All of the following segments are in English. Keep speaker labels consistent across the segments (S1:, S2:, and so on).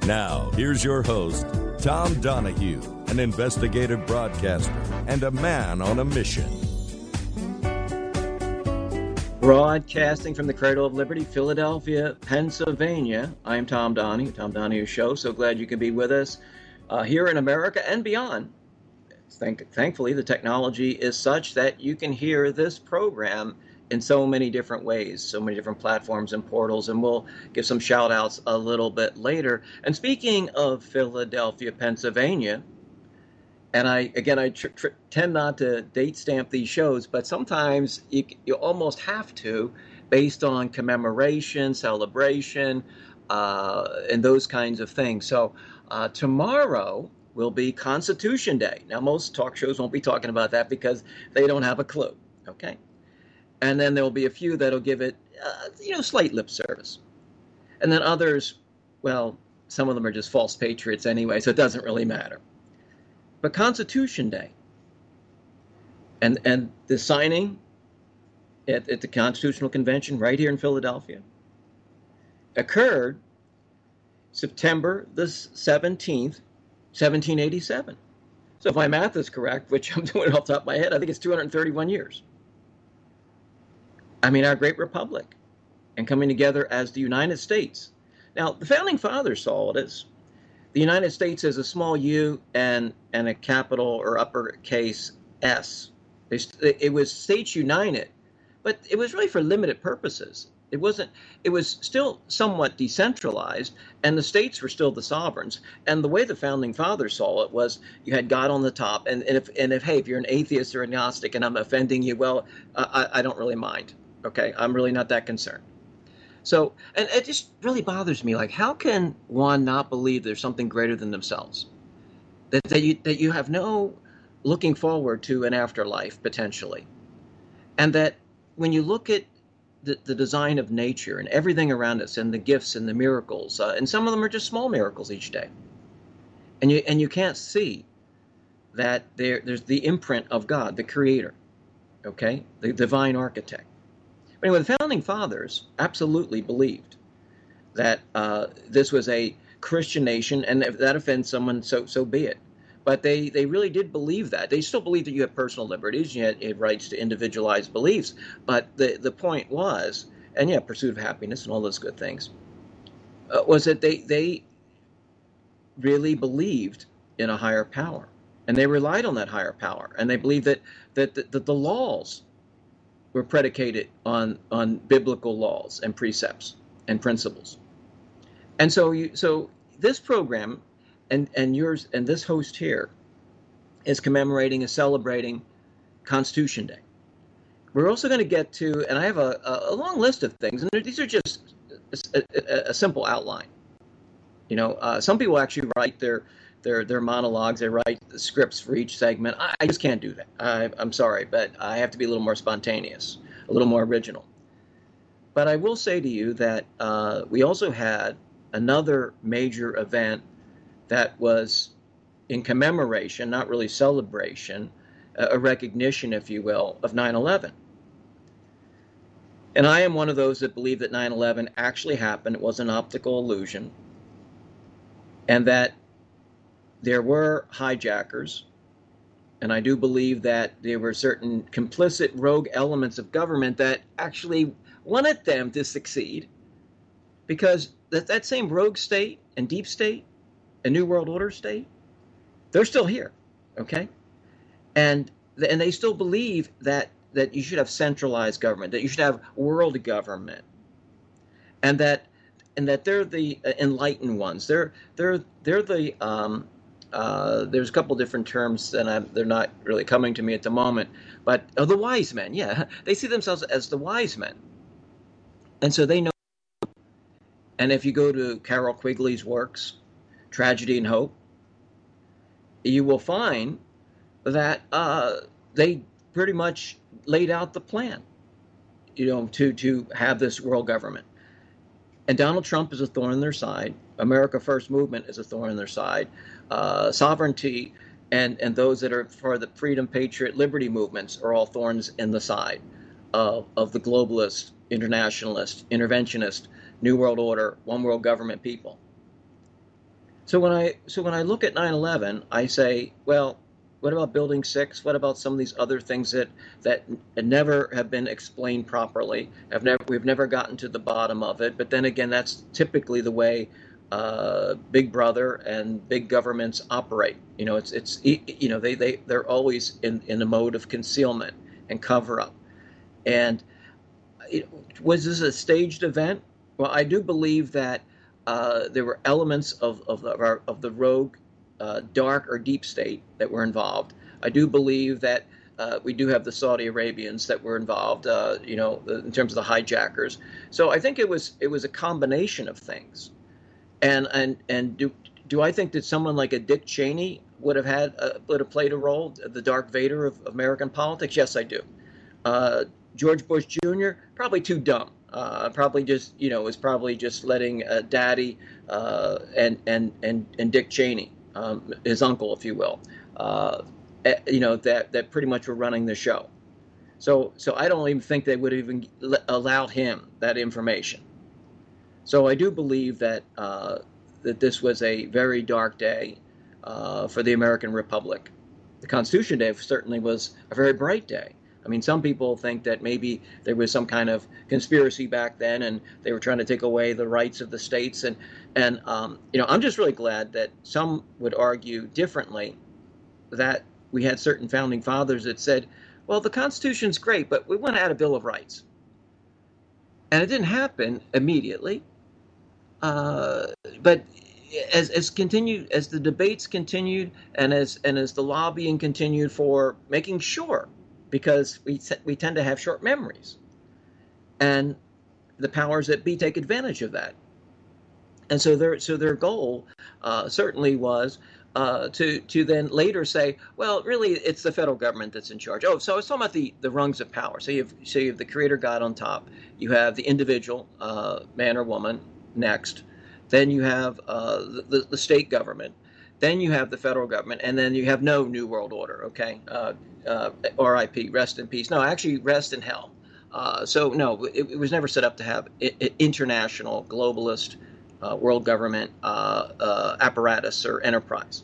S1: Now, here's your host, Tom Donahue, an investigative broadcaster and a man on a mission.
S2: Broadcasting from the Cradle of Liberty, Philadelphia, Pennsylvania. I am Tom Donahue, Tom Donahue Show. So glad you can be with us here in America and beyond. Thankfully, the technology is such that you can hear this program in so many different ways, so many different platforms and portals, and we'll give some shout outs a little bit later. And speaking of Philadelphia, Pennsylvania, and I tend not to date stamp these shows, but sometimes you almost have to, based on commemoration, celebration, and those kinds of things. So tomorrow will be Constitution Day. Now, most talk shows won't be talking about that because they don't have a clue, okay? And then there'll be a few that'll give it, slight lip service. And then others, well, some of them are just false patriots anyway, so it doesn't really matter. But Constitution Day and the signing at the Constitutional Convention right here in Philadelphia occurred September the 17th, 1787. So if my math is correct, which I'm doing off the top of my head, I think it's 231 years. I mean, our great republic, and coming together as the United States. Now, the Founding Fathers saw it as the United States as a small U and a capital or uppercase S. It was states united, but it was really for limited purposes. It was still somewhat decentralized, and the states were still the sovereigns. And the way the Founding Fathers saw it was you had God on the top, and if you're an atheist or agnostic and I'm offending you, well, I don't really mind. Okay, I'm really not that concerned. So, and it just really bothers me. Like, how can one not believe there's something greater than themselves? That you have no looking forward to an afterlife, potentially. And that when you look at the design of nature and everything around us and the gifts and the miracles, and some of them are just small miracles each day. And you can't see that there's the imprint of God, the creator, okay, the divine architect. But anyway, the Founding Fathers absolutely believed that this was a Christian nation, and if that offends someone, so be it. But they really did believe that. They still believe that you have personal liberties, you have rights to individualized beliefs. But the point was, and yeah, pursuit of happiness and all those good things, was that they really believed in a higher power, and they relied on that higher power, and they believed that the laws were predicated on biblical laws and precepts and principles. And so this program and yours and this host here is commemorating and celebrating Constitution Day. We're also going to get to, and I have a long list of things, and these are just a simple outline. Some people actually write their monologues, they write the scripts for each segment. I just can't do that. I'm sorry, but I have to be a little more spontaneous, a little more original. But I will say to you that we also had another major event that was in commemoration, not really celebration, a recognition, if you will, of 9/11. And I am one of those that believe that 9/11 actually happened. It was an optical illusion. And that there were hijackers, and I do believe that there were certain complicit rogue elements of government that actually wanted them to succeed, because that same rogue state and deep state and New World Order state, they're still here, okay? And they still believe that you should have centralized government, that you should have world government, and that they're the enlightened ones. They're the there's a couple different terms, and they're not really coming to me at the moment. But the wise men, yeah, they see themselves as the wise men, and so they know. And if you go to Carol Quigley's works, Tragedy and Hope, you will find that they pretty much laid out the plan, to have this world government. And Donald Trump is a thorn in their side. America First movement is a thorn in their side. Sovereignty and those that are for the freedom, patriot, liberty movements are all thorns in the side of the globalist, internationalist, interventionist, New World Order, one world government people. So when I look at 9/11, I say, well, what about Building 6? What about some of these other things that never have been explained properly? We've never gotten to the bottom of it. But then again, that's typically the way Big Brother and big governments operate. They're always in a mode of concealment and cover up. And was this a staged event? Well, I do believe that there were elements of the rogue, dark or deep state that were involved. I do believe that we do have the Saudi Arabians that were involved, in terms of the hijackers. So I think it was a combination of things. And do I think that someone like a Dick Cheney would have played a role, the Darth Vader of American politics? Yes, I do. Uh, George Bush Jr. probably too dumb. Probably just was probably just letting Daddy and Dick Cheney, his uncle, if you will, that pretty much were running the show. So I don't even think they would have even allowed him that information. So I do believe that this was a very dark day for the American Republic. The Constitution Day certainly was a very bright day. I mean, some people think that maybe there was some kind of conspiracy back then, and they were trying to take away the rights of the states. And I'm just really glad that some would argue differently, that we had certain founding fathers that said, well, the Constitution's great, but we want to add a Bill of Rights. And it didn't happen immediately. Uh, but as the debates continued, and as the lobbying continued for making sure, because we tend to have short memories, and the powers that be take advantage of that. And so their goal certainly was to then later say, well, really, it's the federal government that's in charge. Oh, so it's talking about the rungs of power. So you have the Creator God on top. You have the individual, man or woman, next. Then you have the state government. Then you have the federal government, and then you have no New World Order. Okay, R.I.P. Rest in peace. No, actually, rest in hell. So no, it was never set up to have international globalist world government apparatus or enterprise.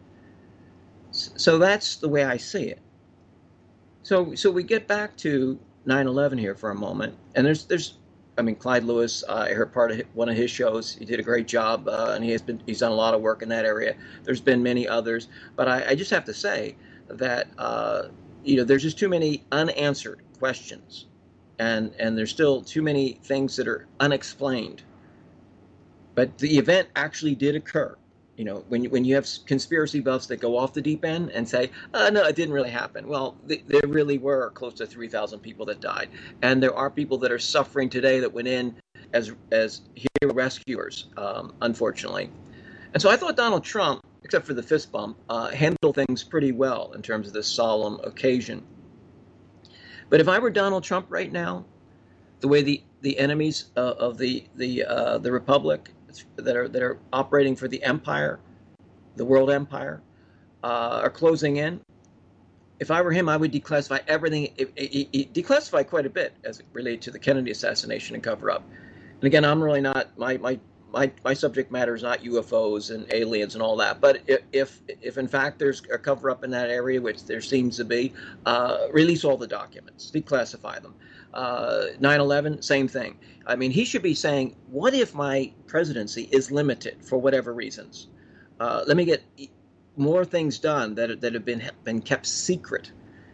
S2: So that's the way I see it. So we get back to 9/11 here for a moment, and I mean, Clyde Lewis. I heard one of his shows. He did a great job, and he's done a lot of work in that area. There's been many others, but I just have to say that there's just too many unanswered questions, and there's still too many things that are unexplained. But the event actually did occur. When you have conspiracy buffs that go off the deep end and say, no, it didn't really happen. Well, there really were close to 3,000 people that died. And there are people that are suffering today that went in as hero rescuers, unfortunately. And so I thought Donald Trump, except for the fist bump, handled things pretty well in terms of this solemn occasion. But if I were Donald Trump right now, the way the enemies of the republic that are operating for the empire, the world empire, are closing in. If I were him, I would declassify everything. He declassified quite a bit as it related to the Kennedy assassination and cover up. And again, I'm really not my subject matter is not UFOs and aliens and all that. But if in fact there's a cover up in that area, which there seems to be, release all the documents, declassify them. 9/11, same thing. I mean, he should be saying, what if my presidency is limited for whatever reasons? Let me get more things done that have been kept secret.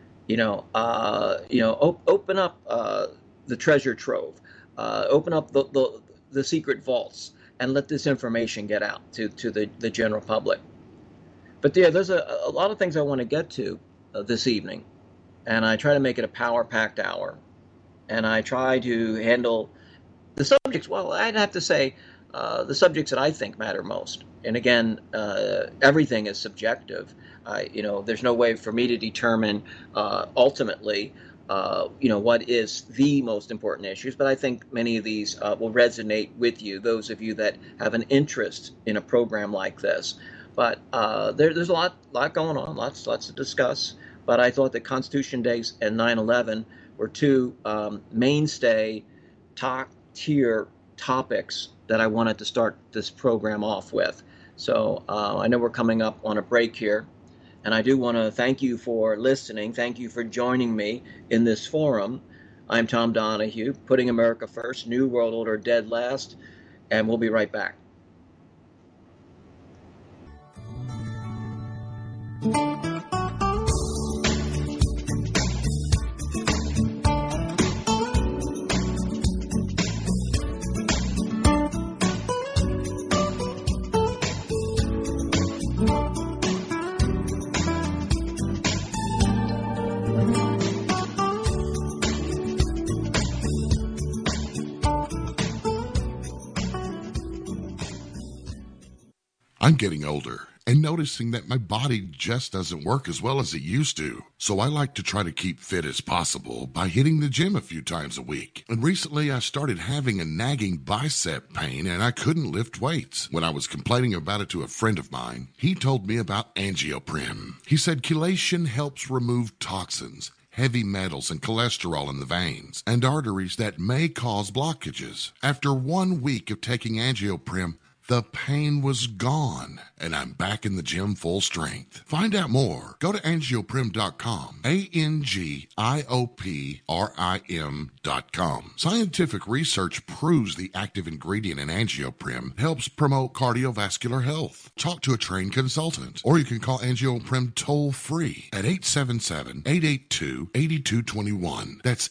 S2: Open up the treasure trove, open up the secret vaults, and let this information get out to the general public. But yeah, there's a lot of things I want to get to this evening, and I try to make it a power-packed hour, and I try to handle the subjects. Well, I'd have to say the subjects that I think matter most. And again, everything is subjective. There's no way for me to determine ultimately, what is the most important issues. But I think many of these will resonate with you, those of you that have an interest in a program like this. But there's a lot going on, lots to discuss. But I thought that Constitution Day and 9/11 were two mainstay, top tier topics that I wanted to start this program off with. So I know we're coming up on a break here, and I do want to thank you for listening. Thank you for joining me in this forum. I'm Tom Donahue, putting America first, New World Order dead last, and we'll be right back.
S3: I'm getting older and noticing that my body just doesn't work as well as it used to. So I like to try to keep fit as possible by hitting the gym a few times a week. And recently I started having a nagging bicep pain and I couldn't lift weights. When I was complaining about it to a friend of mine, he told me about Angioprim. He said chelation helps remove toxins, heavy metals, and cholesterol in the veins and arteries that may cause blockages. After 1 week of taking Angioprim, the pain was gone, and I'm back in the gym full strength. Find out more. Go to angioprim.com, ANGIOPRIM.com. Scientific research proves the active ingredient in Angioprim helps promote cardiovascular health. Talk to a trained consultant, or you can call Angioprim toll-free at 877-882-8221. That's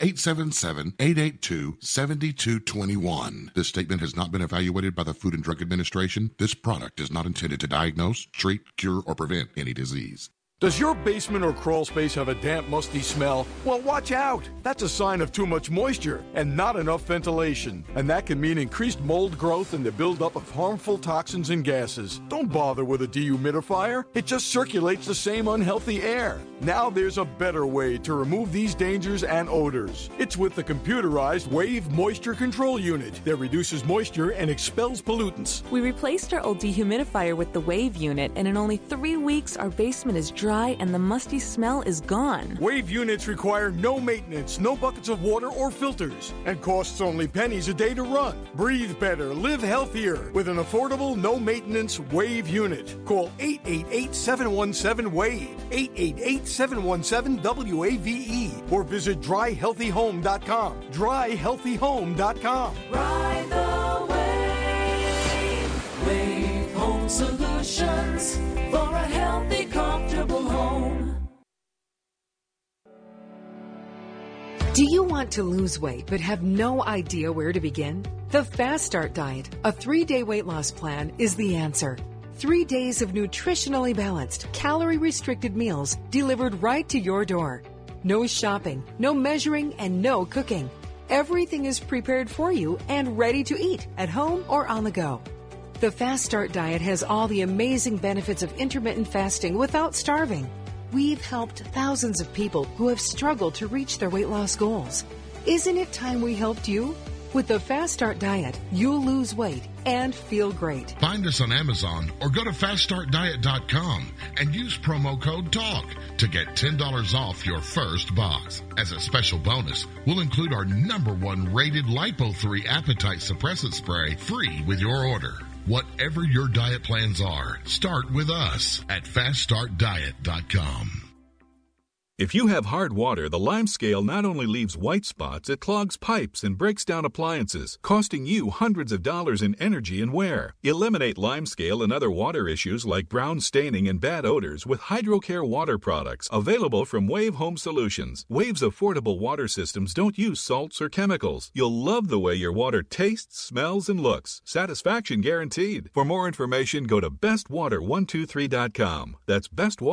S3: 877-882-7221. This statement has not been evaluated by the Food and Drug Administration. This product is not intended to diagnose, treat, cure, or prevent any disease.
S4: Does your basement or crawl space have a damp, musty smell? Well, watch out. That's a sign of too much moisture and not enough ventilation. And that can mean increased mold growth and the buildup of harmful toxins and gases. Don't bother with a dehumidifier. It just circulates the same unhealthy air. Now there's a better way to remove these dangers and odors. It's with the computerized Wave Moisture Control Unit that reduces moisture and expels pollutants.
S5: We replaced our old dehumidifier with the Wave unit, and in only 3 weeks, our basement is dry and the musty smell is gone.
S4: Wave units require no maintenance, no buckets of water or filters, and costs only pennies a day to run. Breathe better, live healthier with an affordable, no-maintenance Wave unit. Call 888-717-WAVE, 888-717-WAVE, or visit dryhealthyhome.com. Dryhealthyhome.com.
S6: Ride the wave. Wave Home Solutions for a healthy, comfortable home.
S7: Do you want to lose weight but have no idea where to begin? The Fast Start Diet, a 3-day weight loss plan, is the answer. 3 days of nutritionally balanced, calorie-restricted meals delivered right to your door. No shopping, no measuring, and no cooking. Everything is prepared for you and ready to eat at home or on the go. The Fast Start Diet has all the amazing benefits of intermittent fasting without starving. We've helped thousands of people who have struggled to reach their weight loss goals. Isn't it time we helped you? With the Fast Start Diet, you'll lose weight and feel great.
S3: Find us on Amazon or go to faststartdiet.com and use promo code TALK to get $10 off your first box. As a special bonus, we'll include our #1 rated Lipo3 appetite suppressant spray free with your order. Whatever your diet plans are, start with us at faststartdiet.com.
S8: If you have hard water, the Lime Scale not only leaves white spots, it clogs pipes and breaks down appliances, costing you hundreds of dollars in energy and wear. Eliminate Lime Scale and other water issues like brown staining and bad odors with HydroCare water products, available from Wave Home Solutions. Wave's affordable water systems don't use salts or chemicals. You'll love the way your water tastes, smells, and looks. Satisfaction guaranteed. For more information, go to bestwater123.com. That's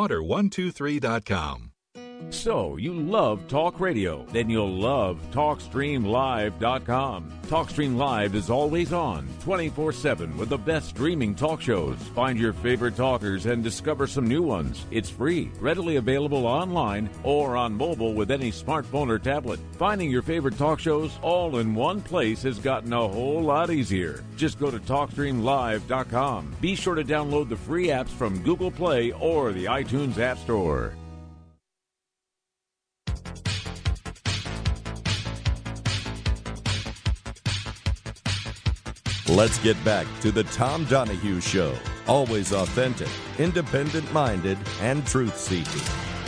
S8: bestwater123.com.
S9: So, you love talk radio? Then you'll love TalkStreamLive.com. TalkStream Live is always on, 24/7 with the best streaming talk shows. Find your favorite talkers and discover some new ones. It's free, readily available online or on mobile with any smartphone or tablet. Finding your favorite talk shows all in one place has gotten a whole lot easier. Just go to TalkStreamLive.com. Be sure to download the free apps from Google Play or the iTunes App Store.
S1: Let's get back to the Tom Donahue Show. Always authentic, independent-minded, and truth-seeking.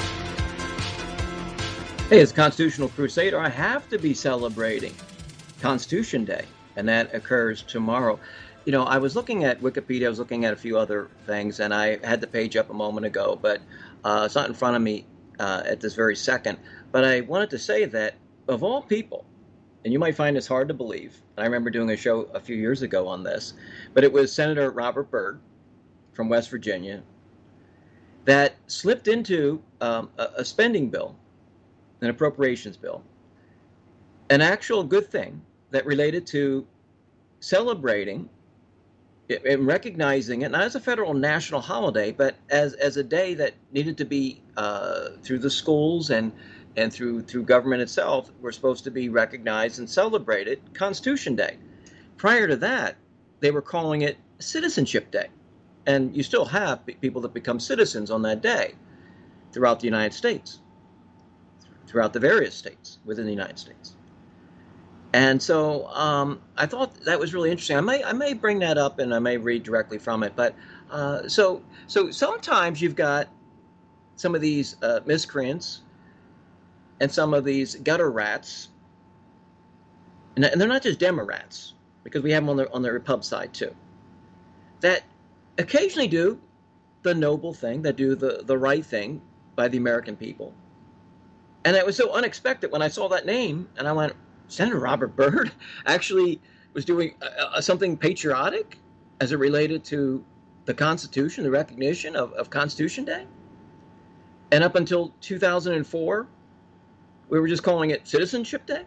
S2: Hey, as Constitutional Crusader, I have to be celebrating Constitution Day, and that occurs tomorrow. You know, I was looking at Wikipedia, I was looking at a few other things, and I had the page up a moment ago, but it's not in front of me at this very second. But I wanted to say that, of all people, and you might find this hard to believe, I remember doing a show a few years ago on this, but it was Senator Robert Byrd from West Virginia that slipped into a spending bill, an appropriations bill, an actual good thing that related to celebrating and recognizing it not as a federal national holiday, but as a day that needed to be through the schools and through government itself, were supposed to be recognized and celebrated Constitution Day. Prior to that, they were calling it Citizenship Day, and you still have people that become citizens on that day throughout the United States, throughout the various states within the United States. And so I thought that was really interesting. I may bring that up and I may read directly from it. But so sometimes you've got some of these miscreants and some of these gutter rats, and they're not just demo rats, because we have them on the Repub side too, that occasionally do the noble thing, that do the right thing by the American people. And it was so unexpected when I saw that name, and I went, Senator Robert Byrd actually was doing something patriotic as it related to the Constitution, the recognition of Constitution Day. And up until 2004, we were just calling it Citizenship Day.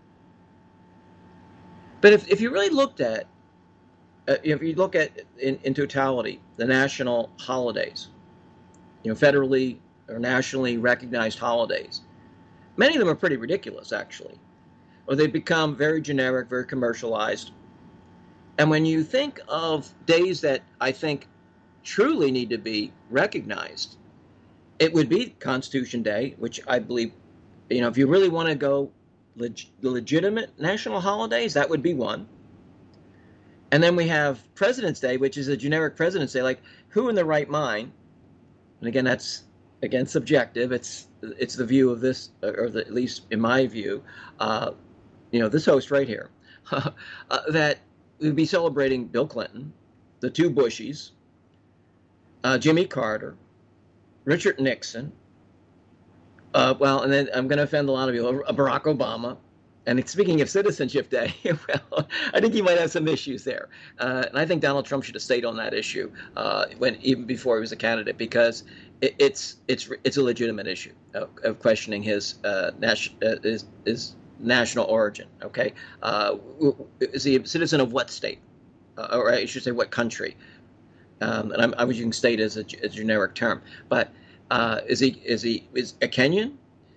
S2: But if you really looked at, if you look at in totality, the national holidays, federally or nationally recognized holidays, many of them are pretty ridiculous, actually. Or they become very generic, very commercialized. And when you think of days that I think truly need to be recognized, it would be Constitution Day, which I believe, if you really want to go legitimate national holidays, that would be one. And then we have President's Day, which is a generic President's Day. Like, who in their right mind, and again, that's, subjective. It's the view of this, or at least in my view, this host right here, that we'd be celebrating Bill Clinton, the two Bushies, Jimmy Carter, Richard Nixon, and then I'm going to offend a lot of you, Barack Obama. And speaking of Citizenship Day, well, I think you might have some issues there. And I think Donald Trump should have stayed on that issue even before he was a candidate, because it's a legitimate issue of questioning his national origin. Okay, is he a citizen of what state, or I should say, what country? And I was using state as a generic term, but is a Kenyan,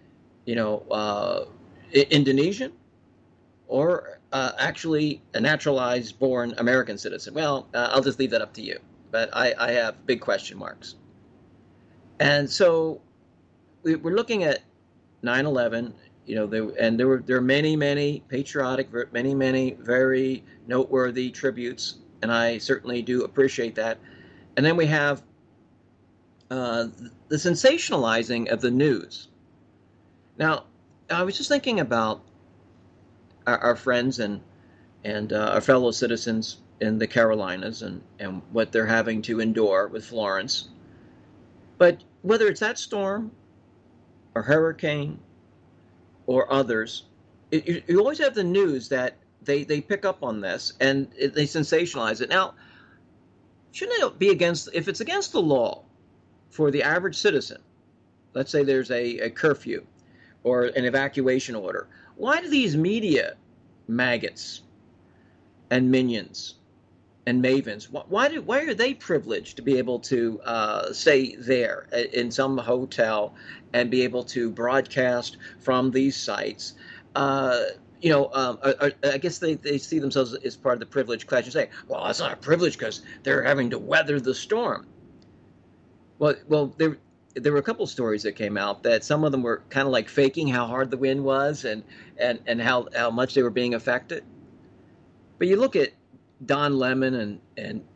S2: Indonesian, or actually a naturalized born American citizen? Well, I'll just leave that up to you. But I have big question marks. And so we're looking at 9/11. There are many patriotic, many very noteworthy tributes, and I certainly do appreciate that. And then we have the sensationalizing of the news. Now, I was just thinking about our friends and our fellow citizens in the Carolinas and what they're having to endure with Florence. But whether it's that storm or hurricane or others, you always have the news that they pick up on this and they sensationalize it. Now, shouldn't it be if it's against the law for the average citizen, let's say there's a curfew or an evacuation order, why do these media maggots and minions and mavens, why are they privileged to be able to stay there in some hotel and be able to broadcast from these sites? I guess they see themselves as part of the privileged class. You say, well, that's not a privilege because they're having to weather the storm. Well, there were a couple stories that came out that some of them were kind of like faking how hard the wind was and how much they were being affected. But you look at Don Lemon and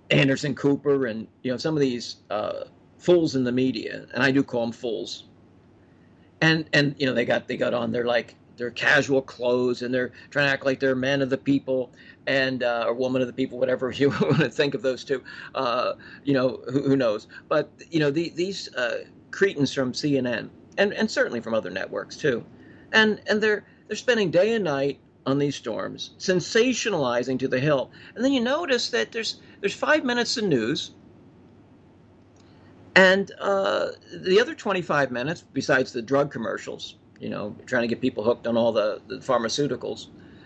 S2: Anderson Cooper and, some of these fools in the media, and I do call them fools. And they got on their casual clothes, and they're trying to act like they're men of the people and or woman of the people, whatever you want to think of those two. Who knows? But these cretins from CNN and certainly from other networks too, and they're spending day and night on these storms, sensationalizing to the hilt. And then you notice that there's 5 minutes of news, and the other 25 minutes, besides the drug commercials, trying to get people hooked on all the pharmaceuticals,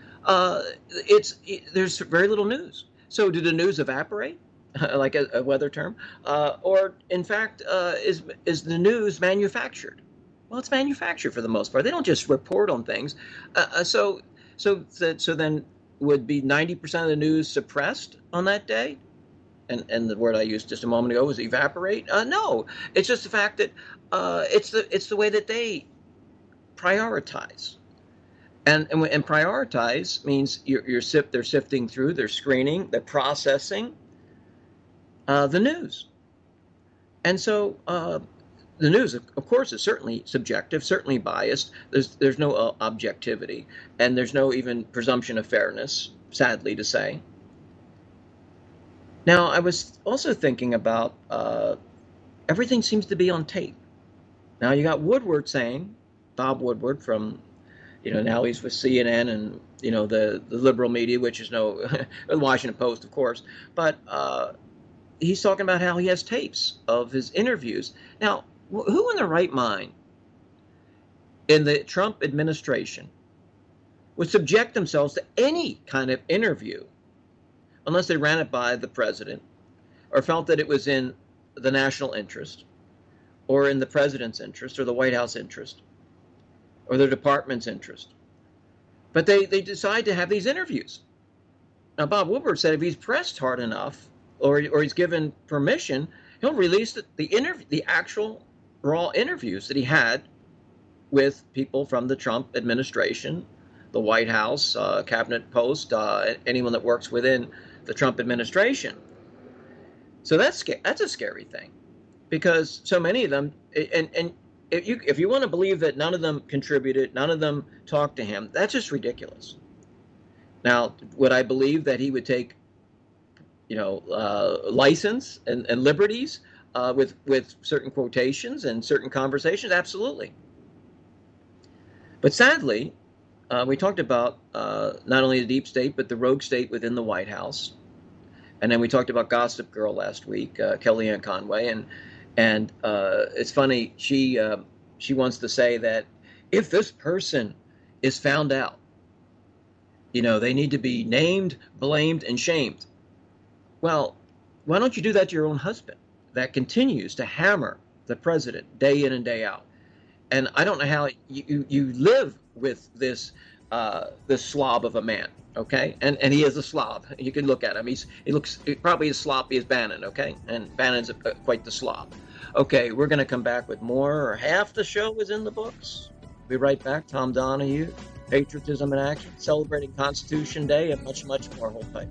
S2: there's very little news. So did the news evaporate, like a weather term, or in fact is the news manufactured? Well, it's manufactured for the most part. They don't just report on things. So then would be 90% of the news suppressed on that day? And the word I used just a moment ago was evaporate? No, it's just the fact that it's the way that they prioritize. And prioritize means they're sifting through, they're screening, they're processing the news. And so the news, of course, is certainly subjective, certainly biased. There's no objectivity, and there's no even presumption of fairness, sadly to say. Now, I was also thinking about everything seems to be on tape. Now, you got Woodward saying, Bob Woodward from, now he's with CNN and, the liberal media, which is the Washington Post, of course. But he's talking about how he has tapes of his interviews. Now, who in their right mind in the Trump administration would subject themselves to any kind of interview unless they ran it by the president or felt that it was in the national interest or in the president's interest or the White House interest or their department's interest? But they decide to have these interviews. Now, Bob Woodward said if he's pressed hard enough or he's given permission, he'll release the actual raw interviews that he had with people from the Trump administration, the White House, cabinet post, anyone that works within the Trump administration. So that's a scary thing, because so many of them, and if you want to believe that none of them contributed, none of them talked to him, that's just ridiculous. Now, would I believe that he would take, license and liberties with certain quotations and certain conversations? Absolutely. But sadly, we talked about not only the deep state, but the rogue state within the White House. And then we talked about Gossip Girl last week, Kellyanne Conway. And it's funny, she wants to say that if this person is found out, they need to be named, blamed, and shamed. Well, why don't you do that to your own husband that continues to hammer the president day in and day out? And I don't know how you live with this slob of a man, okay? And he is a slob. You can look at him. He looks probably as sloppy as Bannon, okay? And Bannon's quite the slob. Okay, we're going to come back with more, or half the show is in the books. Be right back. Tom Donahue, Patriotism in Action, celebrating Constitution Day, and much, much more. Hold tight.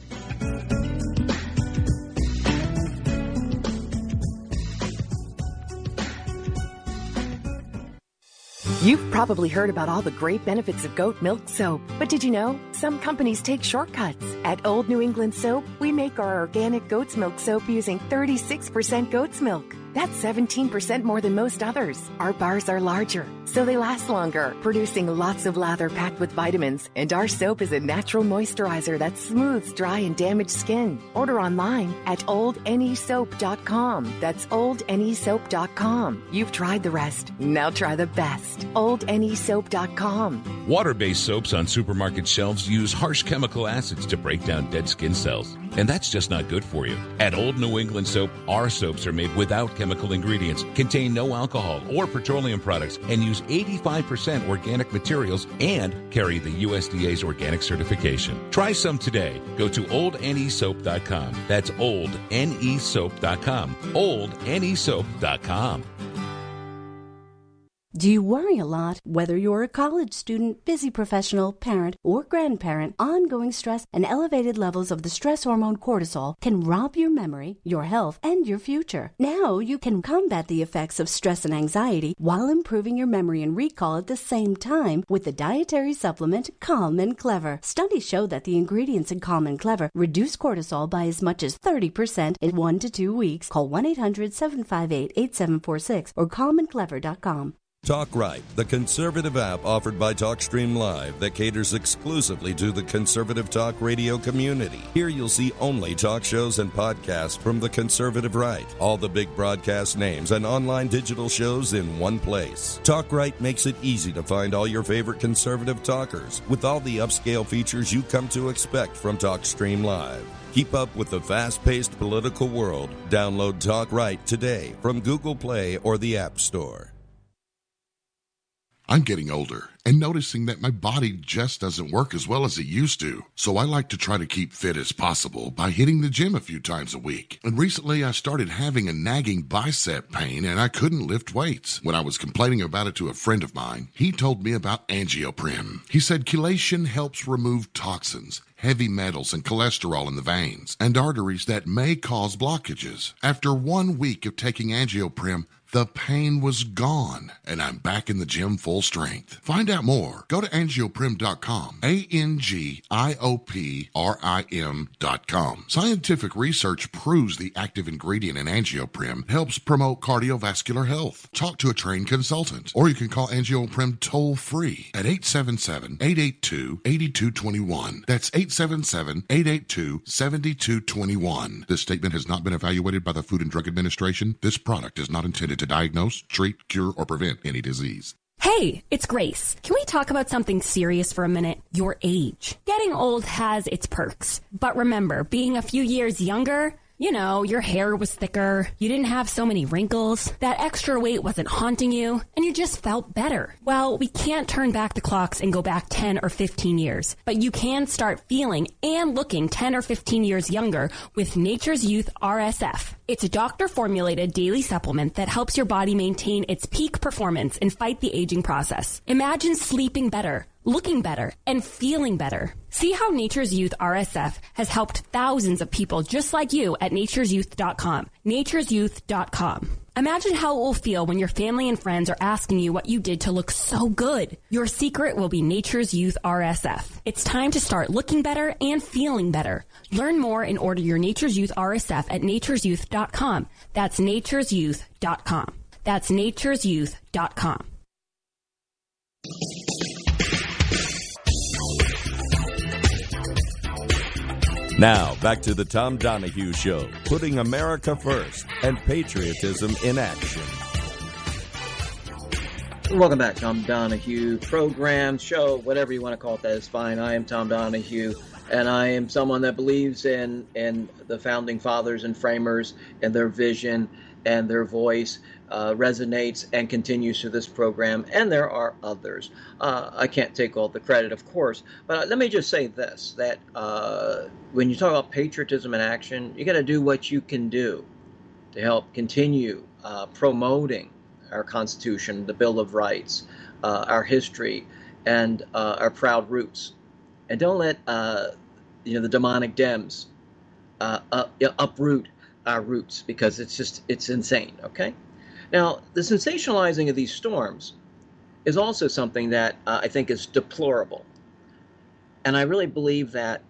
S10: You've probably heard about all the great benefits of goat milk soap, but did you know some companies take shortcuts? At Old New England Soap, we make our organic goat's milk soap using 36% goat's milk. That's 17% more than most others. Our bars are larger, so they last longer, producing lots of lather packed with vitamins. And our soap is a natural moisturizer that smooths dry and damaged skin. Order online at oldnesoap.com. That's oldnesoap.com. You've tried the rest. Now try the best. oldnesoap.com.
S11: Water-based soaps on supermarket shelves use harsh chemical acids to break down dead skin cells. And that's just not good for you. At Old New England Soap, our soaps are made without chemical ingredients, contain no alcohol or petroleum products, and use 85% organic materials and carry the USDA's organic certification. Try some today. Go to oldnesoap.com. That's oldnesoap.com. oldnesoap.com.
S12: Do you worry a lot? Whether you're a college student, busy professional, parent, or grandparent, ongoing stress and elevated levels of the stress hormone cortisol can rob your memory, your health, and your future. Now you can combat the effects of stress and anxiety while improving your memory and recall at the same time with the dietary supplement Calm and Clever. Studies show that the ingredients in Calm and Clever reduce cortisol by as much as 30% in 1 to 2 weeks. Call 1-800-758-8746 or calmandclever.com.
S1: Talk Right, the conservative app offered by TalkStream Live that caters exclusively to the conservative talk radio community. Here you'll see only talk shows and podcasts from the conservative right. All the big broadcast names and online digital shows in one place. Talk Right makes it easy to find all your favorite conservative talkers with all the upscale features you come to expect from TalkStream Live. Keep up with the fast-paced political world. Download Talk Right today from Google Play or the App Store.
S3: I'm getting older and noticing that my body just doesn't work as well as it used to. So I like to try to keep fit as possible by hitting the gym a few times a week. And recently I started having a nagging bicep pain and I couldn't lift weights. When I was complaining about it to a friend of mine, he told me about Angioprim. He said chelation helps remove toxins, heavy metals, and cholesterol in the veins and arteries that may cause blockages. After 1 week of taking Angioprim, the pain was gone, and I'm back in the gym full strength. Find out more. Go to angioprim.com, ANGIOPRIM.com. Scientific research proves the active ingredient in Angioprim helps promote cardiovascular health. Talk to a trained consultant, or you can call Angioprim toll-free at 877-882-8221. That's 877-882-7221. This statement has not been evaluated by the Food and Drug Administration. This product is not intended to diagnose, treat, cure, or prevent any disease.
S13: Hey, it's Grace. Can we talk about something serious for a minute? Your age. Getting old has its perks. But remember, being a few years younger, you know, your hair was thicker, you didn't have so many wrinkles, that extra weight wasn't haunting you, and you just felt better. Well, we can't turn back the clocks and go back 10 or 15 years, but you can start feeling and looking 10 or 15 years younger with Nature's Youth RSF. It's a doctor-formulated daily supplement that helps your body maintain its peak performance and fight the aging process. Imagine sleeping better, looking better, and feeling better. See how Nature's Youth RSF has helped thousands of people just like you at nature'syouth.com. nature'syouth.com. Imagine how it will feel when your family and friends are asking you what you did to look so good. Your secret will be Nature's Youth RSF. It's time to start looking better and feeling better. Learn more and order your Nature's Youth RSF at nature'syouth.com. That's nature'syouth.com. That's nature'syouth.com.
S1: Now, back to the Tom Donahue Show, putting America first and patriotism in action.
S2: Welcome back, Tom Donahue program, show, whatever you want to call it, that is fine. I am Tom Donahue, and I am someone that believes in the founding fathers and framers and their vision, and their voice resonates and continues through this program, and there are others. I can't take all the credit, of course, but let me just say this, that when you talk about patriotism in action, you got to do what you can do to help continue promoting our Constitution, the Bill of Rights, our history, and our proud roots. And don't let the demonic Dems uproot our roots, because it's insane, okay? Now, the sensationalizing of these storms is also something that I think is deplorable. And I really believe that,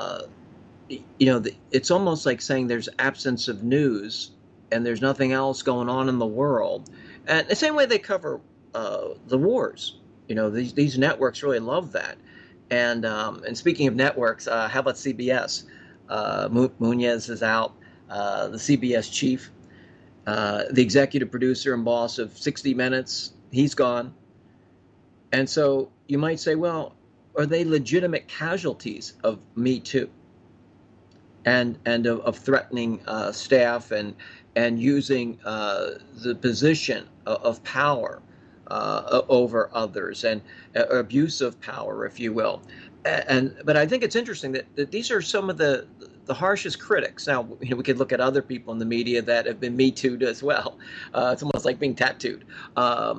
S2: it's almost like saying there's absence of news and there's nothing else going on in the world. And the same way they cover the wars. These networks really love that. And speaking of networks, how about CBS? Munoz is out. The CBS chief, the executive producer and boss of 60 Minutes, he's gone. And so you might say, well, are they legitimate casualties of Me Too and of threatening staff and using the position of power over others and abuse of power, if you will? But I think it's interesting that these are some of the harshest critics. Now, we could look at other people in the media that have been Me Too'd as well. It's almost like being tattooed.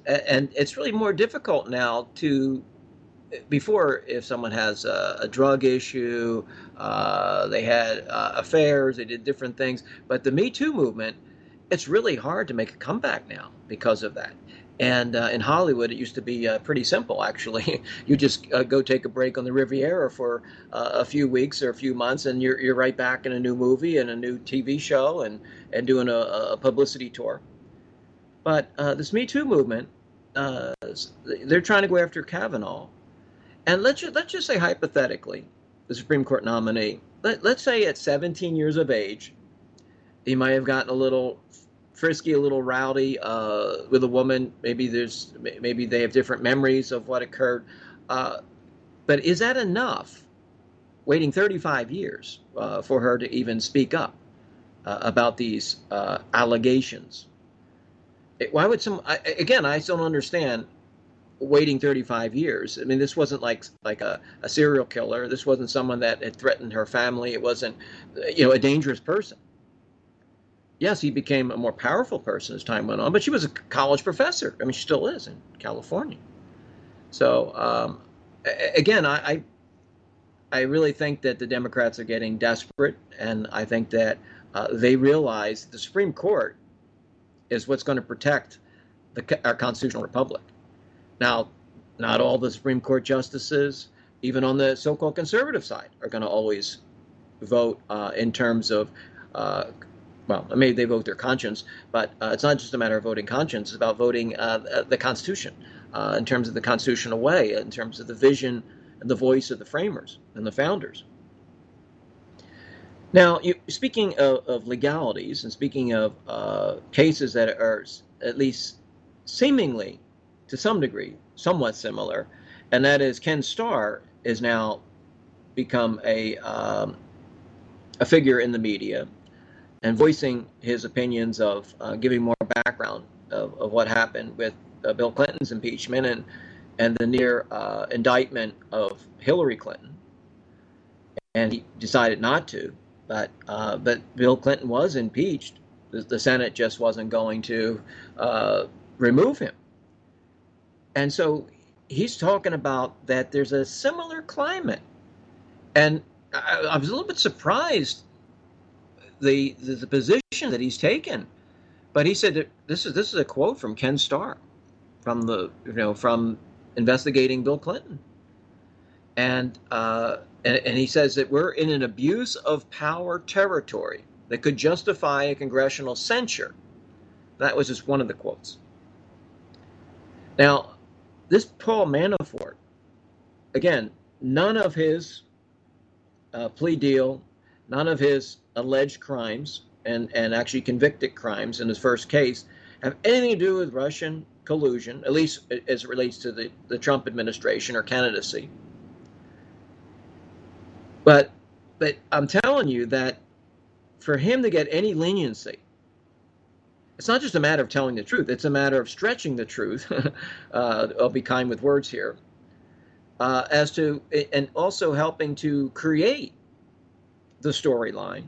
S2: And it's really more difficult now before, if someone has a drug issue, they had affairs, they did different things. But the Me Too movement, it's really hard to make a comeback now because of that. And in Hollywood, it used to be pretty simple, actually. You just go take a break on the Riviera for a few weeks or a few months, and you're right back in a new movie and a new TV show and doing a publicity tour. But this Me Too movement, they're trying to go after Kavanaugh. And let's just say hypothetically, the Supreme Court nominee, let's say at 17 years of age, he might have gotten a little frisky, a little rowdy with a woman. Maybe they have different memories of what occurred. But is that enough, waiting 35 years for her to even speak up about these allegations? Why would I still don't understand waiting 35 years. I mean, this wasn't like a serial killer. This wasn't someone that had threatened her family. It wasn't, a dangerous person. Yes, he became a more powerful person as time went on, but she was a college professor. I mean, she still is in California. So, again, I really think that the Democrats are getting desperate, and I think that they realize the Supreme Court is what's going to protect our constitutional republic. Now, not all the Supreme Court justices, even on the so-called conservative side, are going to always vote in terms of, maybe they vote their conscience, but it's not just a matter of voting conscience. It's about voting the Constitution in terms of the constitutional way, in terms of the vision and the voice of the framers and the founders. Now, speaking of legalities and speaking of cases that are at least seemingly, to some degree, somewhat similar, and that is Ken Starr is now become a figure in the media and voicing his opinions of giving more background of what happened with Bill Clinton's impeachment and the near indictment of Hillary Clinton. And he decided not to, but Bill Clinton was impeached. The Senate just wasn't going to remove him. And so he's talking about that there's a similar climate. And I was a little bit surprised the position that he's taken. But he said that this is a quote from Ken Starr from investigating Bill Clinton. And he says that we're in an abuse of power territory that could justify a congressional censure. That was just one of the quotes. Now, this Paul Manafort, again, none of his plea deal, none of his alleged crimes and actually convicted crimes in his first case have anything to do with Russian collusion, at least as it relates to the Trump administration or candidacy. But I'm telling you that for him to get any leniency, it's not just a matter of telling the truth. It's a matter of stretching the truth. I'll be kind with words here. And also helping to create the storyline.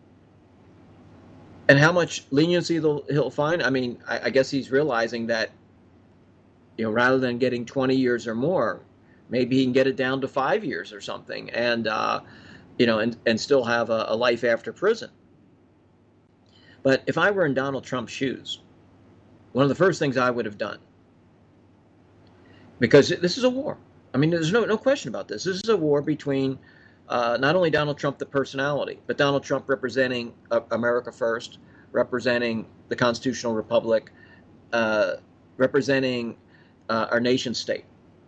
S2: And how much leniency he'll find. I mean, I guess he's realizing that, rather than getting 20 years or more, maybe he can get it down to 5 years or something, and still have a life after prison. But if I were in Donald Trump's shoes, one of the first things I would have done, because this is a war. I mean, there's no question about this. This is a war between not only Donald Trump, the personality, but Donald Trump representing America first, representing the constitutional republic, representing our nation state.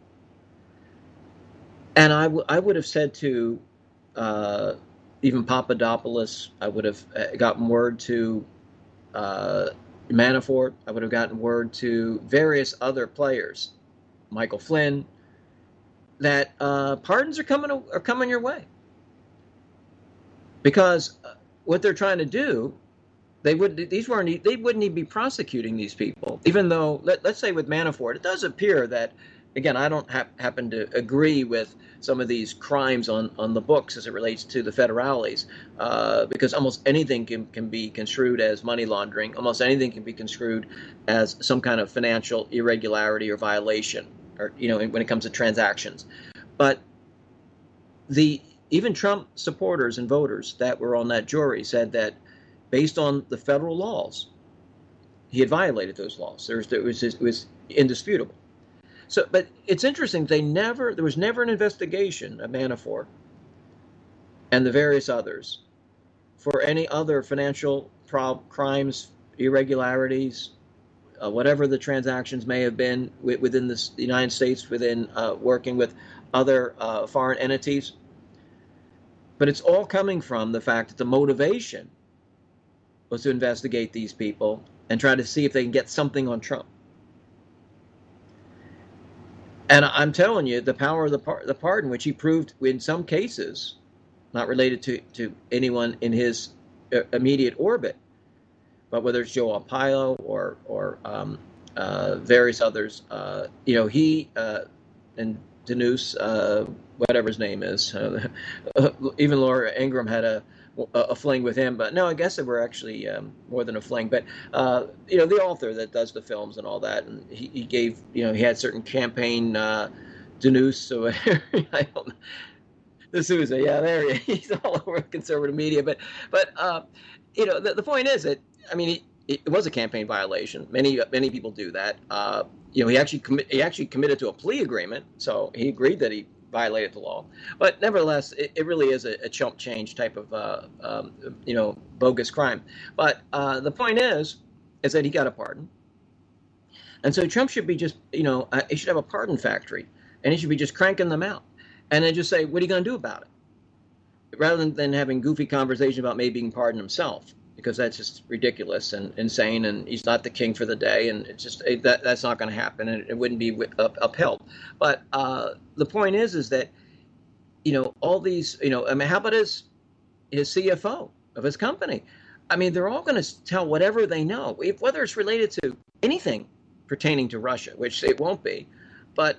S2: And I would have said to even Papadopoulos, I would have gotten word to Manafort, I would have gotten word to various other players, Michael Flynn, that pardons are coming your way. Because what they're trying to do, they wouldn't even be prosecuting these people, even though let's say with Manafort, it does appear that again, I don't happen to agree with some of these crimes on the books as it relates to the federales, because almost anything can be construed as money laundering. Almost anything can be construed as some kind of financial irregularity or violation, or when it comes to transactions. But even Trump supporters and voters that were on that jury said that based on the federal laws, he had violated those laws. It was indisputable. So, but it's interesting. There was never an investigation of Manafort and the various others for any other financial crimes, irregularities, whatever the transactions may have been within the United States, within working with other foreign entities. But it's all coming from the fact that the motivation was to investigate these people and try to see if they can get something on Trump. And I'm telling you, the power of the pardon, which he proved in some cases, not related to anyone in his immediate orbit, but whether it's Joe Arpaio or various others, he and Denise, whatever his name is, even Laura Ingraham had a fling with him, but no, I guess they were actually more than a fling. But the author that does the films and all that, and he gave, he had certain campaign Denise, so I don't know. D'Souza, yeah, there he's all over conservative media. But the point is that, I mean, it was a campaign violation. Many people do that. He actually committed to a plea agreement, so he agreed that he violated the law. But nevertheless, it really is a chump change type of bogus crime. But the point is that he got a pardon, and so Trump should be just he should have a pardon factory, and he should be just cranking them out, and then just say, what are you going to do about it, rather than having goofy conversation about maybe being pardoned himself, because that's just ridiculous and insane, and he's not the king for the day, and it's just that's not going to happen, and it wouldn't be upheld. But the point is that all these how about his CFO of his company? I mean, they're all going to tell whatever they know, whether it's related to anything pertaining to Russia, which it won't be. But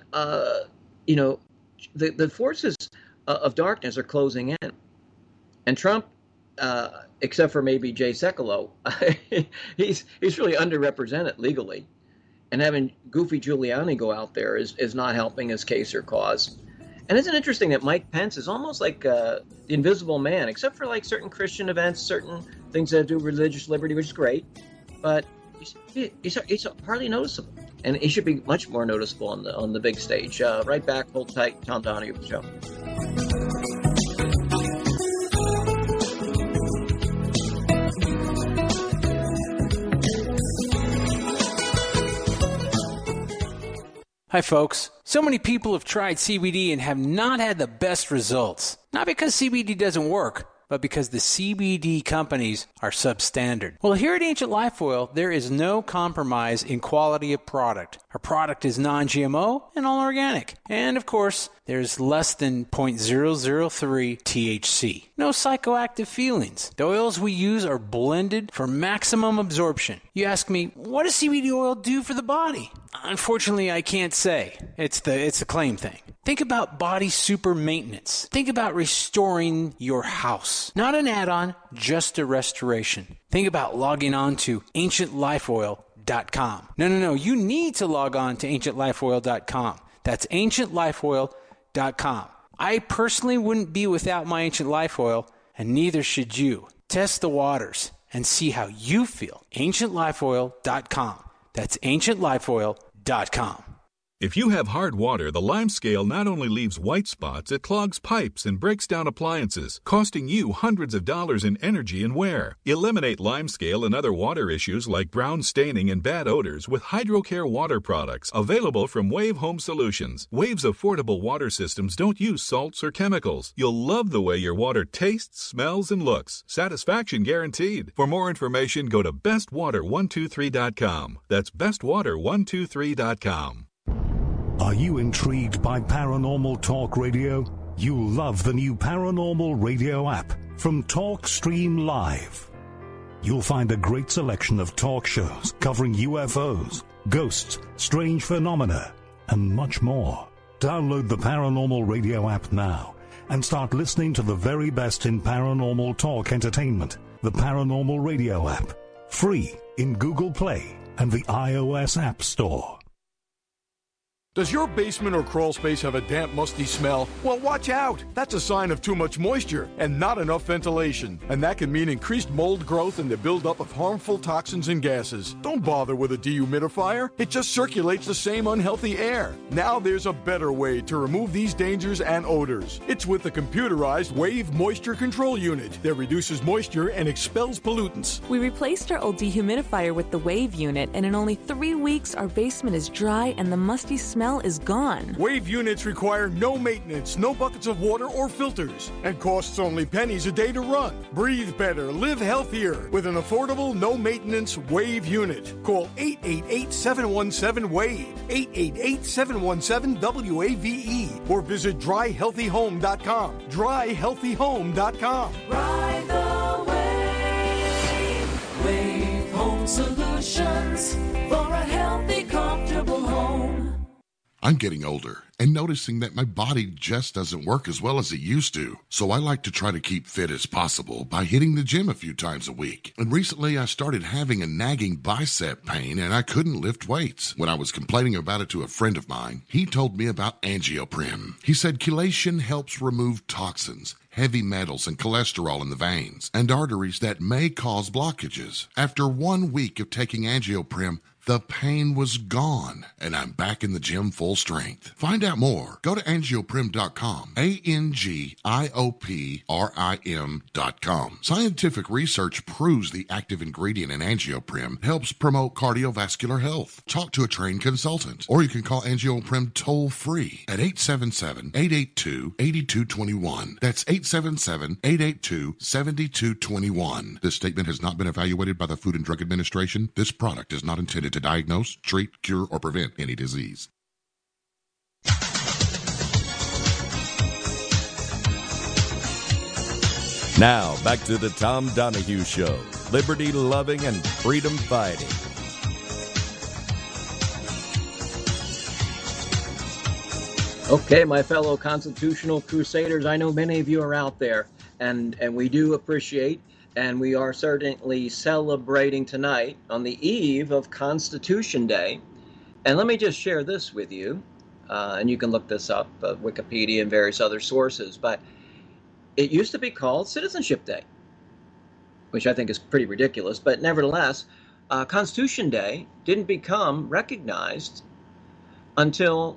S2: the forces of darkness are closing in, and Trump, except for maybe Jay Sekulow, he's really underrepresented legally, and having goofy Giuliani go out there is not helping his case or cause. And isn't it interesting that Mike Pence is almost like the invisible man, except for like certain Christian events, certain things that do with religious liberty, which is great, but he's hardly noticeable, and he should be much more noticeable on the big stage. Right back, hold tight, Tom Donahue with the show.
S14: Hi folks. So many people have tried CBD and have not had the best results. Not because CBD doesn't work, but because the CBD companies are substandard. Well, here at Ancient Life Oil, there is no compromise in quality of product. Our product is non-GMO and all organic. And of course, there's less than 0.003 THC. No psychoactive feelings. The oils we use are blended for maximum absorption. You ask me, what does CBD oil do for the body? Unfortunately, I can't say. It's the claim thing. Think about body super maintenance. Think about restoring your house. Not an add-on, just a restoration. Think about logging on to ancientlifeoil.com. No. You need to log on to ancientlifeoil.com. That's ancientlifeoil.com. I personally wouldn't be without my Ancient Life Oil, and neither should you. Test the waters and see how you feel. ancientlifeoil.com. That's ancientlifeoil.com.
S8: If you have hard water, the Lime Scale not only leaves white spots, it clogs pipes and breaks down appliances, costing you hundreds of dollars in energy and wear. Eliminate Lime Scale and other water issues like brown staining and bad odors with HydroCare water products, available from Wave Home Solutions. Wave's affordable water systems don't use salts or chemicals. You'll love the way your water tastes, smells, and looks. Satisfaction guaranteed. For more information, go to bestwater123.com. That's bestwater123.com.
S15: Are you intrigued by Paranormal Talk Radio? You'll love the new Paranormal Radio app from TalkStream Live. You'll find a great selection of talk shows covering UFOs, ghosts, strange phenomena, and much more. Download the Paranormal Radio app now and start listening to the very best in paranormal talk entertainment. The Paranormal Radio app, free in Google Play and the iOS App Store.
S4: Does your basement or crawl space have a damp, musty smell? Well, watch out! That's a sign of too much moisture and not enough ventilation. And that can mean increased mold growth and the buildup of harmful toxins and gases. Don't bother with a dehumidifier. It just circulates the same unhealthy air. Now there's a better way to remove these dangers and odors. It's with the computerized Wave Moisture Control Unit that reduces moisture and expels pollutants.
S5: We replaced our old dehumidifier with the Wave unit, and in only 3 weeks, our basement is dry and the musty smell is gone.
S4: Wave units require no maintenance, no buckets of water or filters, and costs only pennies a day to run. Breathe better, live healthier with an affordable, no-maintenance Wave unit. Call 888-717-WAVE, 888-717-WAVE, or visit dryhealthyhome.com. dryhealthyhome.com.
S6: Ride the wave. Wave Home Solutions for a healthy, comfortable home.
S3: I'm getting older and noticing that my body just doesn't work as well as it used to. So I like to try to keep fit as possible by hitting the gym a few times a week. And recently I started having a nagging bicep pain and I couldn't lift weights. When I was complaining about it to a friend of mine, he told me about Angioprim. He said chelation helps remove toxins, heavy metals, and cholesterol in the veins and arteries that may cause blockages. After 1 week of taking Angioprim, the pain was gone, and I'm back in the gym full strength. Find out more. Go to angioprim.com, ANGIOPRIM.com. Scientific research proves the active ingredient in Angioprim helps promote cardiovascular health. Talk to a trained consultant, or you can call Angioprim toll-free at 877-882-8221. That's 877-882-7221. This statement has not been evaluated by the Food and Drug Administration. This product is not intended to diagnose, treat, cure, or prevent any disease.
S1: Now, back to the Tom Donahue Show. Liberty loving and freedom fighting.
S2: Okay, my fellow constitutional crusaders, I know many of you are out there, and we do appreciate, and we are certainly celebrating tonight on the eve of Constitution Day. And let me just share this with you, and you can look this up, Wikipedia and various other sources, but it used to be called Citizenship Day, which I think is pretty ridiculous, but nevertheless, Constitution Day didn't become recognized until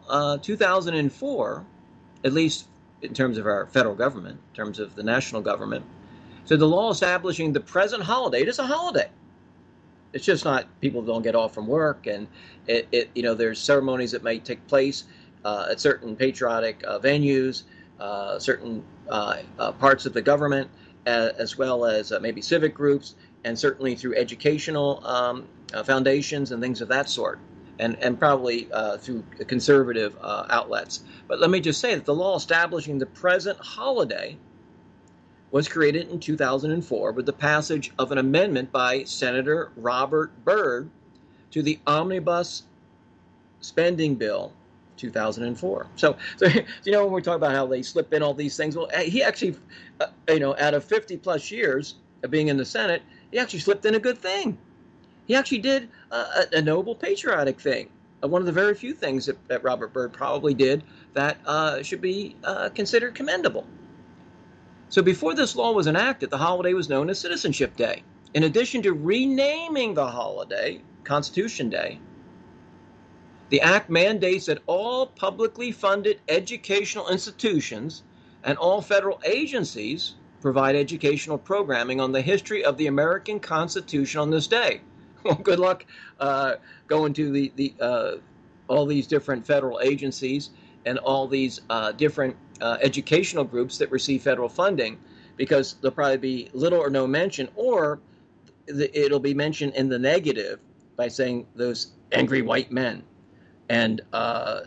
S2: 2004, at least in terms of our federal government, in terms of the national government. So the law establishing the present holiday, it is a holiday. It's just not, people don't get off from work, and there's ceremonies that may take place at certain patriotic venues, certain parts of the government, as well as maybe civic groups, and certainly through educational foundations and things of that sort. And probably through conservative outlets. But let me just say that the law establishing the present holiday was created in 2004 with the passage of an amendment by Senator Robert Byrd to the Omnibus Spending Bill 2004. So when we talk about how they slip in all these things, well, he actually, out of 50 plus years of being in the Senate, he actually slipped in a good thing. He actually did a noble patriotic thing. One of the very few things that Robert Byrd probably did that should be considered commendable. So before this law was enacted, the holiday was known as Citizenship Day. In addition to renaming the holiday Constitution Day, the act mandates that all publicly funded educational institutions and all federal agencies provide educational programming on the history of the American Constitution on this day. Well, good luck going to all these different federal agencies and all these different educational groups that receive federal funding, because there'll probably be little or no mention, or it'll be mentioned in the negative by saying those angry white men and the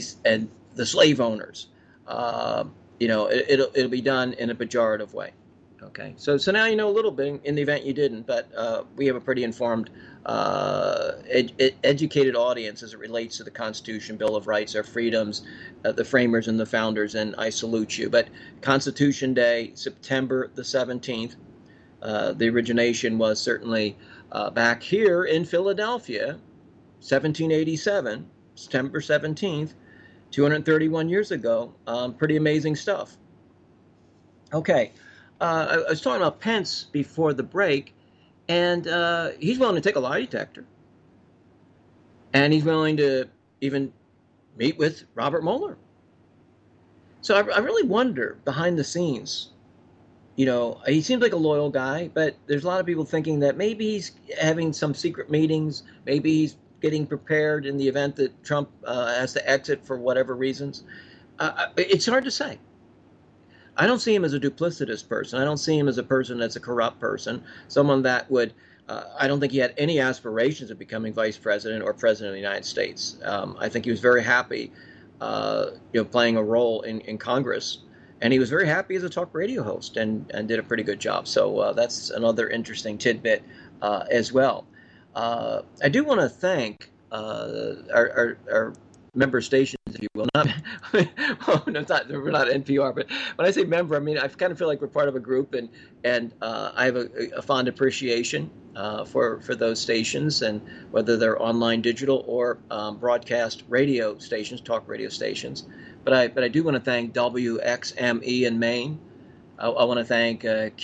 S2: slave owners. It'll be done in a pejorative way. Okay, so now you know a little bit in the event you didn't, but we have a pretty informed, educated audience as it relates to the Constitution, Bill of Rights, our freedoms, the framers and the founders, and I salute you. But Constitution Day, September the 17th, the origination was certainly back here in Philadelphia, 1787, September 17th, 231 years ago. Pretty amazing stuff. Okay. I was talking about Pence before the break, and he's willing to take a lie detector. And he's willing to even meet with Robert Mueller. So I really wonder, behind the scenes, he seems like a loyal guy, but there's a lot of people thinking that maybe he's having some secret meetings, maybe he's getting prepared in the event that Trump has to exit for whatever reasons. It's hard to say. I don't see him as a duplicitous person. I don't see him as a person that's a corrupt person, someone that would, I don't think he had any aspirations of becoming vice president or president of the United States. I think he was very happy, playing a role in Congress. And he was very happy as a talk radio host and did a pretty good job. So that's another interesting tidbit as well. I do want to thank our member stations, if you will. Not, well, no, we're not NPR, but when I say member, I mean I kind of feel like we're part of a group, and I have a fond appreciation for those stations, and whether they're online, digital, or broadcast radio stations, talk radio stations. But I do want to thank WXME in Maine. I want to thank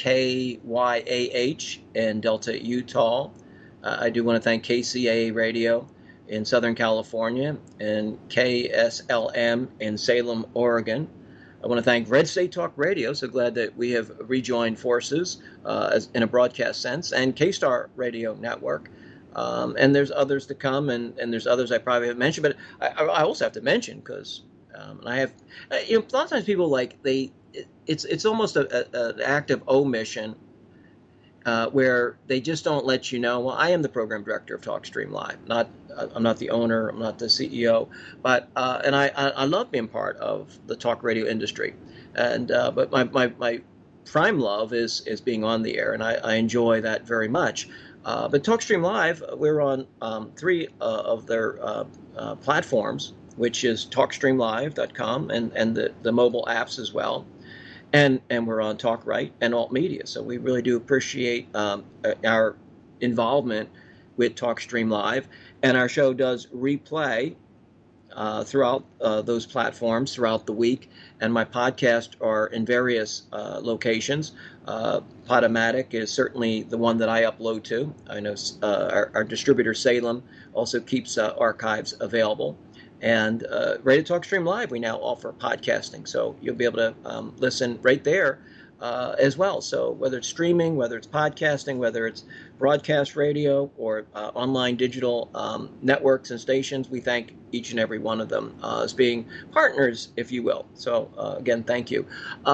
S2: KYAH in Delta, Utah. I do want to thank KCAA Radio in Southern California, and KSLM in Salem, Oregon. I want to thank Red State Talk Radio. So glad that we have rejoined forces in a broadcast sense, and K-Star Radio Network. And there's others to come, and there's others I probably haven't mentioned, but I also have to mention because I have, a lot of times people it's almost an act of omission. Where they just don't let you know. Well, I am the program director of TalkStream Live. I'm not the owner. I'm not the CEO. But and I love being part of the talk radio industry. And but my prime love is being on the air, and I enjoy that very much. But TalkStream Live, we're on 3 of their platforms, which is TalkStreamLive.com and the mobile apps as well. And we're on TalkRight and Alt Media. So we really do appreciate our involvement with TalkStream Live. And our show does replay throughout those platforms throughout the week. And my podcasts are in various locations. Podomatic is certainly the one that I upload to. I know our distributor Salem also keeps archives available. And Radio TalkStream Live, we now offer podcasting. So you'll be able to listen right there as well. So whether it's streaming, whether it's podcasting, whether it's broadcast radio or online digital networks and stations, we thank each and every one of them as being partners, if you will. So again, thank you.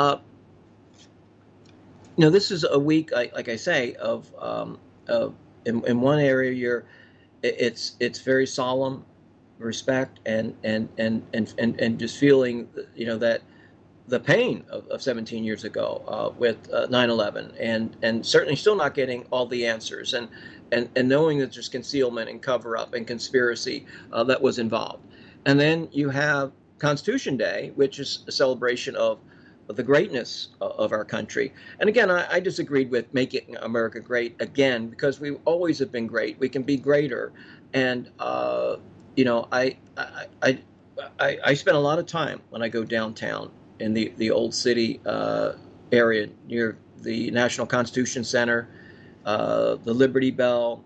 S2: This is a week, like I say, of in one area it's very solemn. Respect and just feeling, that the pain of 17 years ago with 9/11, and certainly still not getting all the answers, and knowing that there's concealment and cover up and conspiracy that was involved. And then you have Constitution Day, which is a celebration of the greatness of our country. And again, I disagreed with making America great again, because we always have been great. We can be greater, and I spend a lot of time when I go downtown in the old city area near the National Constitution Center, the Liberty Bell,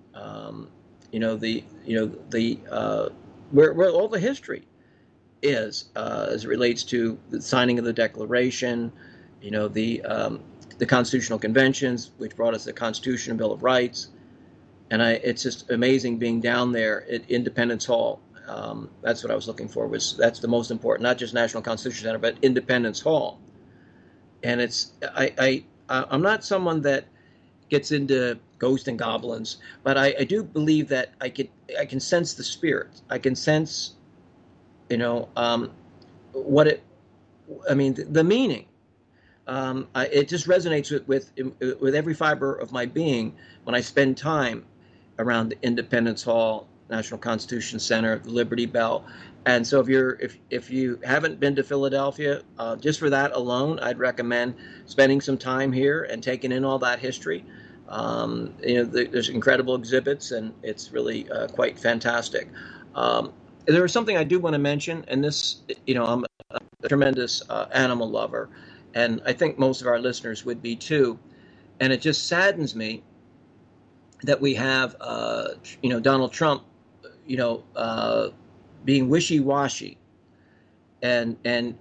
S2: where all the history is as it relates to the signing of the Declaration, the constitutional conventions, which brought us the Constitution and Bill of Rights. And it's just amazing being down there at Independence Hall. That's what I was looking for. That's the most important, not just National Constitution Center, but Independence Hall. And I'm not someone that gets into ghosts and goblins, but I do believe that I can sense the spirit. I can sense, the meaning it just resonates with every fiber of my being when I spend time around the Independence Hall, National Constitution Center, the Liberty Bell. And so if you haven't been to Philadelphia, just for that alone, I'd recommend spending some time here and taking in all that history. There's incredible exhibits, and it's really quite fantastic. There was something I do want to mention, and this, I'm a tremendous animal lover, and I think most of our listeners would be too. And it just saddens me that we have, Donald Trump, being wishy-washy and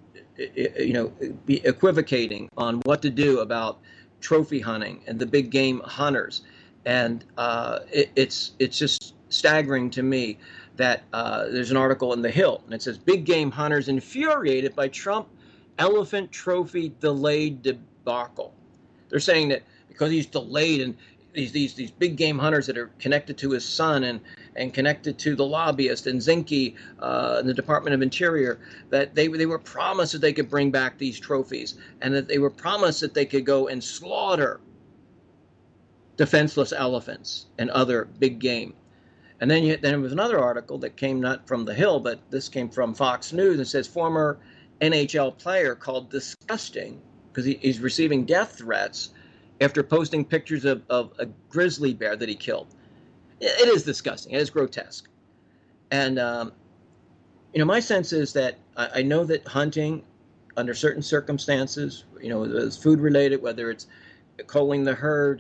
S2: be equivocating on what to do about trophy hunting and the big game hunters. And it's just staggering to me that there's an article in The Hill, and it says, big game hunters infuriated by Trump elephant trophy delayed debacle. They're saying that because he's delayed, and these big game hunters that are connected to his son and connected to the lobbyist and Zinke in the Department of Interior, that they were promised that they could bring back these trophies, and that they were promised that they could go and slaughter defenseless elephants and other big game. And then there was another article that came not from The Hill, but this came from Fox News, and says former NHL player called disgusting because he's receiving death threats after posting pictures of a grizzly bear that he killed. It is disgusting. It is grotesque. And, my sense is that I know that hunting under certain circumstances, whether it's food related, whether it's culling the herd,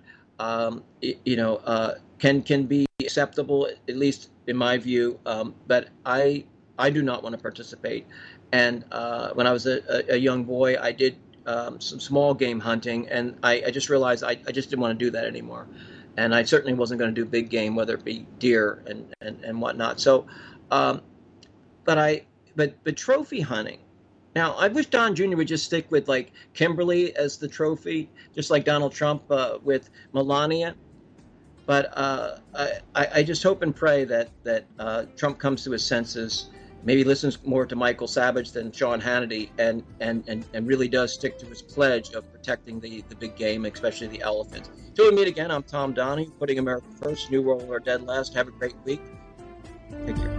S2: can be acceptable, at least in my view. But I do not want to participate. And when I was a young boy, I did some small game hunting, and I just realized I just didn't want to do that anymore. And I certainly wasn't going to do big game, whether it be deer and whatnot. So, but trophy hunting. Now, I wish Don Jr. would just stick with like Kimberly as the trophy, just like Donald Trump with Melania. But I just hope and pray that Trump comes to his senses, maybe listens more to Michael Savage than Sean Hannity, and really does stick to his pledge of protecting the big game, especially the elephants. Till we meet again, I'm Tom Donahue, putting America first, New World Order dead last. Have a great week. Take care.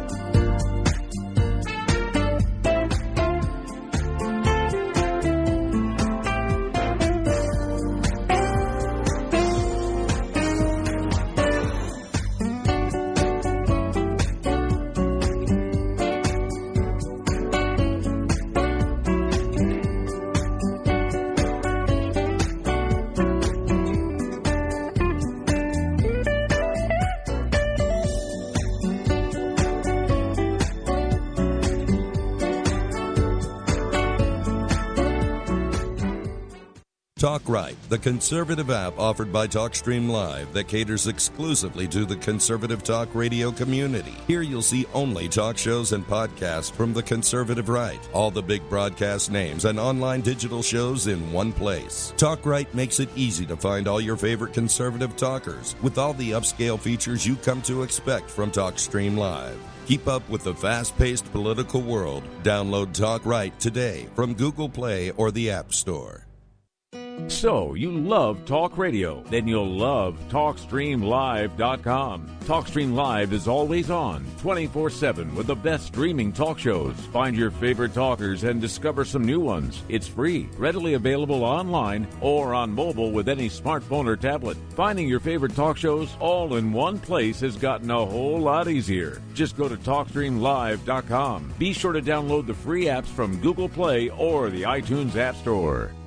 S1: Talk Right, the conservative app offered by TalkStream Live that caters exclusively to the conservative talk radio community. Here you'll see only talk shows and podcasts from the conservative right, all the big broadcast names and online digital shows in one place. Talk Right makes it easy to find all your favorite conservative talkers with all the upscale features you come to expect from TalkStream Live. Keep up with the fast-paced political world. Download Talk Right today from Google Play or the App Store.
S9: So, you love talk radio? Then you'll love TalkStreamLive.com. TalkStream Live is always on, 24/7 with the best streaming talk shows. Find your favorite talkers and discover some new ones. It's free, readily available online or on mobile with any smartphone or tablet. Finding your favorite talk shows all in one place has gotten a whole lot easier. Just go to TalkStreamLive.com. Be sure to download the free apps from Google Play or the iTunes App Store.